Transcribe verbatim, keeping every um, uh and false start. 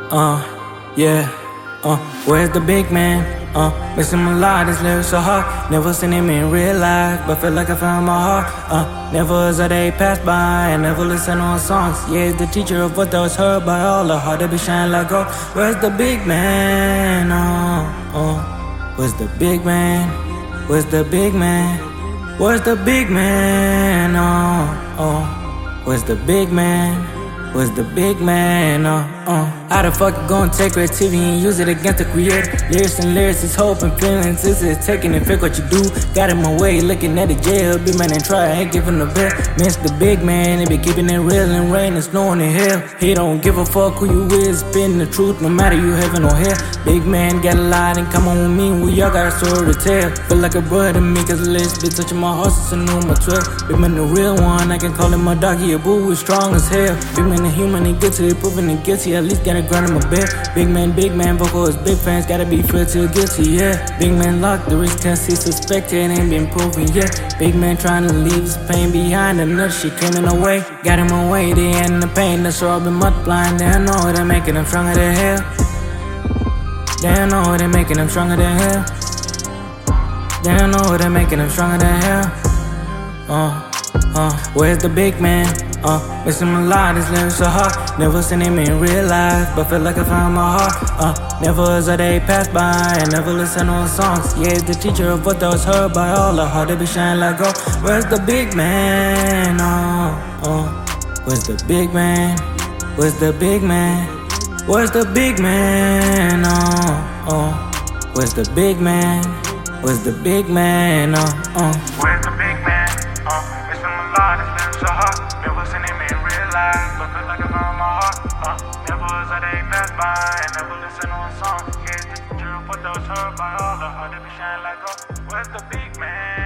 Uh, yeah, uh, where's the big man? Uh, missing my lot, this lyrics so hard. Never seen him in real life, but feel like I found my heart. Uh, never as a day passed by, I never listen on songs. Yeah, he's the teacher of what that was heard by all. The heart that be shine like gold. Where's the big man? Uh, uh, where's the big man? Where's the big man? Where's the big man? Uh, uh, where's the big man? Where's the big man? Uh, uh. How the fuck you gonna take creativity and use it against the creator? Lyrics and lyrics is hope and feelings. This is taking and fake what you do. Got him away looking at the jail. Big man and try, ain't giving a bit. Miss the big man, they be keeping it real and rain and snowing in hell. He don't give a fuck who you is, spitting the truth no matter you heaven or hell. Big man got a lot and come on with me, we all got a story to tell. Feel like a brother to me cause the list be touching my heart since I knew my twelve. Big man the real one, I can call him my doggy, a boo, he's strong as hell. Big man the human, he gets it, proving it guilty, at least got a grind in my bed. Big man, big man, vocal is big fans, gotta be fair till guilty, yeah. Big man locked, the risk can't see suspected, ain't been proven yet. Big man trying to leave his pain behind, another shit came in the way. Got him away, they end the pain, that's all been multiplying. They know they're making them stronger than hell. They know they're making them stronger than hell. They know they're making them stronger than hell. Uh, uh, where's the big man? Uh, missing my lot, this lyrics so hard. Never seen him in real life, but feel like I found my heart. Uh, never as a day passed by, I never listen on songs. Yeah, he's the teacher of what that was heard by all. The heart that be shine like gold. Where's the big man? Uh, uh, where's the big man? Where's the big man? Where's the big man? Uh, uh, where's the big man? Where's the big man? Uh, uh. Where's the big man? Uh, missing my lot, this lyrics so hard. Never seen him in real life, but feel like I found my heart. Uh, never as a day passed by, I never listen on songs. Yeah, the teacher of what that was heard by all. The heart that be shine like gold. Where's the big man?